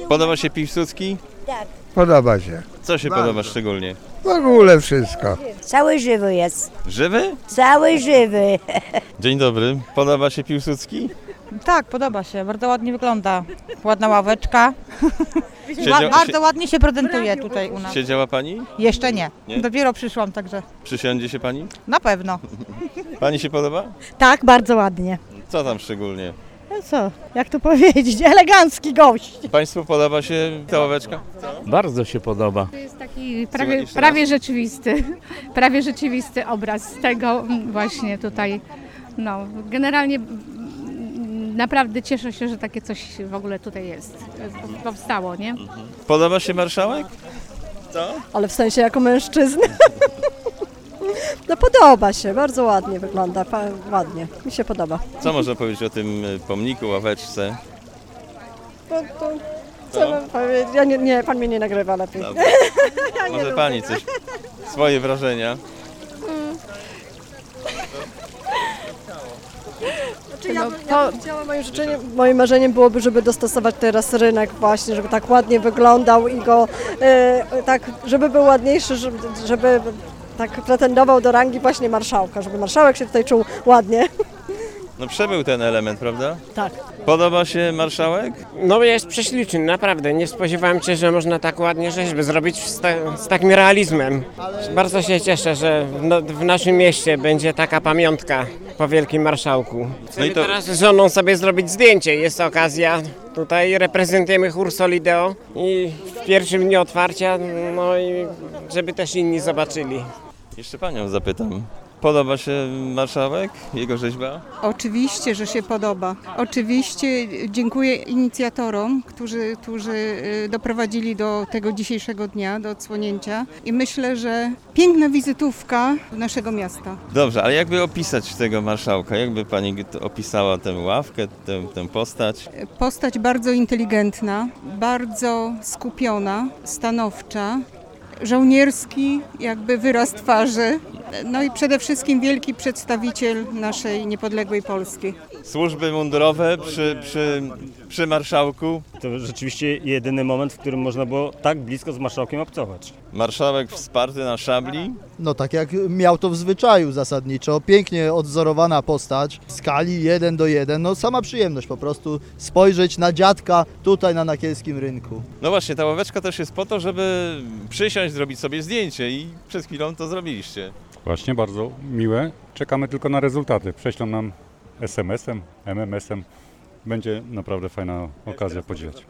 Podoba się Piłsudski? Podoba się. Co się podoba szczególnie? W ogóle wszystko. Cały żywy jest. Żywy? Cały żywy. Dzień dobry. Podoba się Piłsudski? Tak, podoba się. Bardzo ładnie wygląda. Ładna ławeczka. Siedział- Bardzo ładnie się prezentuje tutaj u nas. Siedziała pani? Jeszcze nie. Nie? Dopiero przyszłam, także Przysiądzie się pani? na pewno. Pani się podoba? Tak, bardzo ładnie. Co tam szczególnie? No co, jak to powiedzieć, elegancki gość. Państwu podoba się ta ławeczka? Bardzo się podoba. To jest taki jeszcze prawie rzeczywisty obraz tego właśnie tutaj. No, generalnie naprawdę cieszę się, że takie coś w ogóle tutaj jest, powstało, nie? Podoba się marszałek? Ale w sensie jako mężczyzny. No podoba się, bardzo ładnie wygląda, ładnie, mi się podoba. Co można powiedzieć o tym pomniku, ławeczce? Co mam powiedzieć? Ja nie, pan mnie nie nagrywa lepiej. Dobra. Może pani coś, swoje wrażenia? Znaczy ja bym chciała, moim marzeniem byłoby, żeby dostosować teraz rynek właśnie, żeby tak ładnie wyglądał i go tak, żeby był ładniejszy, żeby tak pretendował do rangi właśnie marszałka, żeby marszałek się tutaj czuł ładnie. No przebył ten element, prawda? Tak. Podoba się marszałek? No jest prześliczny, naprawdę. Nie spodziewałem się, że można tak ładnie rzeźby zrobić z takim realizmem. Bardzo się cieszę, że w naszym mieście będzie taka pamiątka po Wielkim Marszałku. Chcemy No i to- teraz z żoną sobie zrobić zdjęcie. Jest okazja. Tutaj reprezentujemy chór Solideo i w pierwszym dniu otwarcia, no i żeby też inni zobaczyli. Jeszcze panią zapytam. Podoba się marszałek, jego rzeźba? Oczywiście, że się podoba. Oczywiście dziękuję inicjatorom, którzy doprowadzili do tego dzisiejszego dnia, do odsłonięcia i myślę, że piękna wizytówka naszego miasta. Dobrze, ale jakby opisać tego marszałka? Jakby pani opisała tę ławkę, tę postać? Postać bardzo inteligentna, bardzo skupiona, stanowcza, żołnierski jakby wyraz twarzy, no i przede wszystkim wielki przedstawiciel naszej niepodległej Polski. Służby mundurowe przy marszałku. To rzeczywiście jedyny moment, w którym można było tak blisko z marszałkiem obcować. Marszałek wsparty na szabli. No tak jak miał to w zwyczaju zasadniczo, pięknie odzorowana postać w skali 1:1, no sama przyjemność po prostu spojrzeć na dziadka tutaj na Nakielskim Rynku. No właśnie, ta ławeczka też jest po to, żeby przysiąść, zrobić sobie zdjęcie i przed chwilą to zrobiliście. Właśnie, bardzo miłe. Czekamy tylko na rezultaty. Prześlą nam SMS-em, MMS-em. Będzie naprawdę fajna okazja podziwiać.